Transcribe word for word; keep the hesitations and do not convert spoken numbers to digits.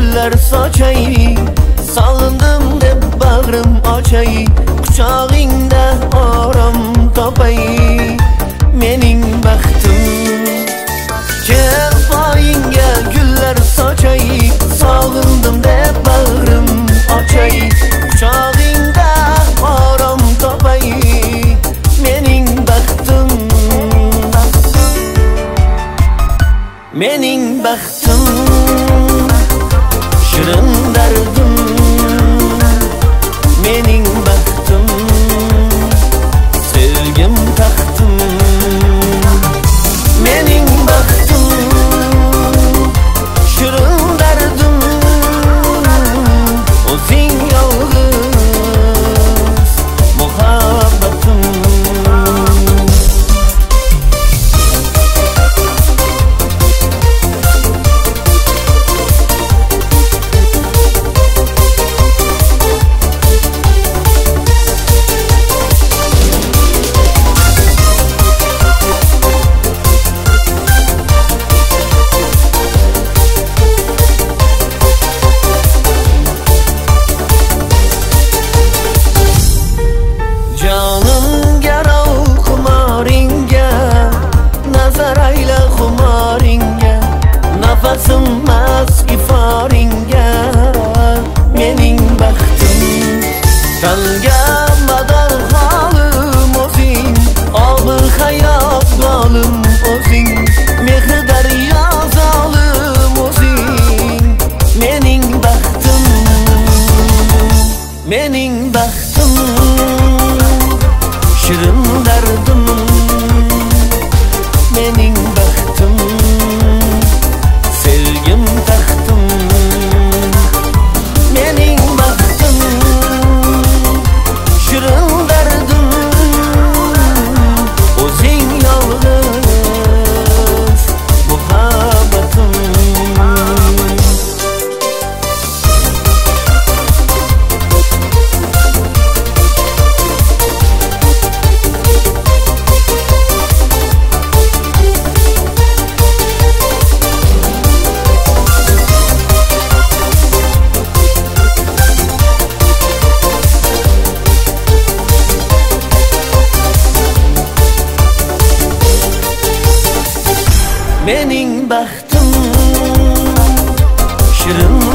gullar sochay, sog'indim deb bag'rim ochay, quchog'ingda orom topay. Mening baxtim kel poyingga gullar sochay, sog'indim deb bag'rim ochay, quchog'ingda orom topay. Mening baxtim, mening baxtim, shirin dardim. Mening baxtim, sevgim taxtim. Mening baxtim, shirin dardim. O'zing yolg'iz muhabbatim. Nafasim mas iforingga. Mening baxtim, tanga mador holim o'zing, obi hayot zolim o'zing, mehr daryo zolim o'zing. Mening baxtim, mening baxtim, shirin dardim. Mening baxtim, sevgim taxtim. Mening baxtim, shirin dardim. O'zing yolg'iz muhabbatim. Mening baxtim, shirin